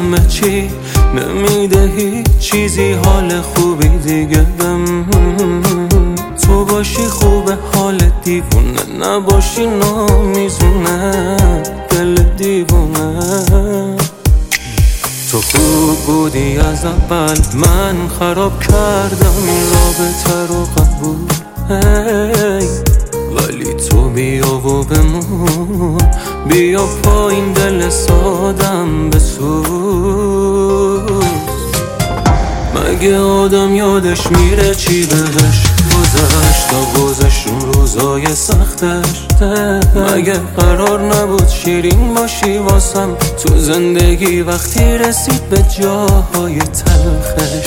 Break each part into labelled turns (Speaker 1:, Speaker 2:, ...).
Speaker 1: همه چی نمیده هیچ چیزی حال خوبی دیگه تو باشی خوبه حال دیوونه نباشی نامیزونه دل دیوونه تو خوب بودی از اول من خراب کردم این رابطه رو قبول ولی تو بیا و بمون بیا پایین دل سادم بسوز مگه آدم یادش میره چی بهش گذشت تا گذشت اون روزای سختش مگه قرار نبود شیرین باشی واسم تو زندگی وقتی رسید به جاهای تلخش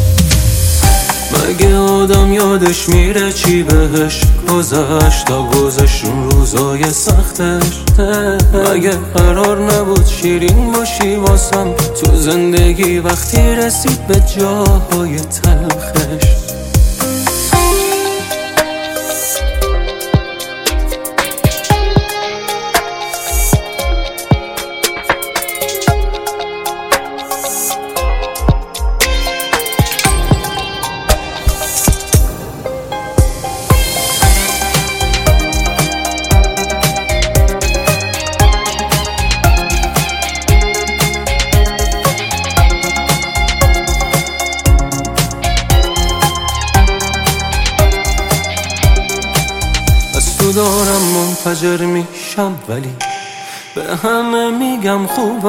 Speaker 1: مگه آدم یادش میره چی بهش گذشت تا گذشت اون روزای سختش مگه قرار نبود شیرین باشی واسم تو زندگی وقتی رسید به جاهای تلخش دارم منفجر میشم ولی به همه میگم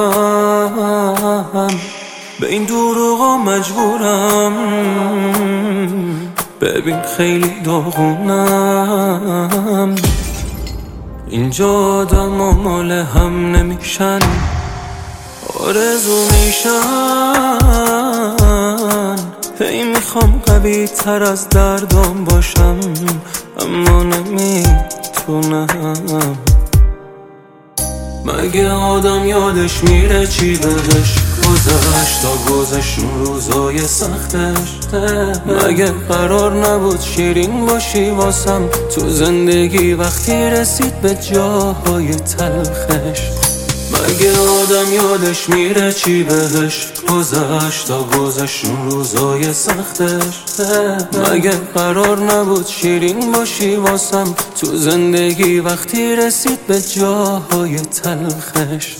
Speaker 1: خوبم به این دروغا مجبورم ببین خیلی داغونم اینجا آدم و مال هم نمیشن آرزو میشن هی میخوام قوی تر از دردم باشم اما نمیتونم مگه آدم یادش میره چی بهش گذشت تا گذشت اون روزای سختش مگه قرار نبود شیرین باشی واسم تو زندگی وقتی رسید به جاهای تلخش مگه آدم یادش میره چی بهش گذشت تا گذشت اون روزای سختش مگه قرار نبود شیرین باشی واسم تو زندگی وقتی رسید به جاهای تلخش